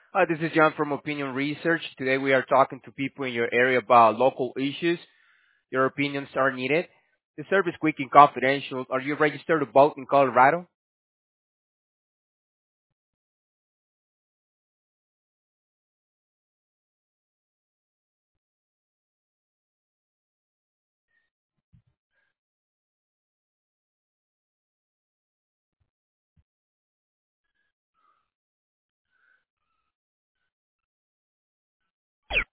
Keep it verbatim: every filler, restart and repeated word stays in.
Hi, this is John from Opinion Research. Today we are talking to people in your area about local issues. Your opinions are needed. The service quick and confidential. Are you registered to vote in Colorado?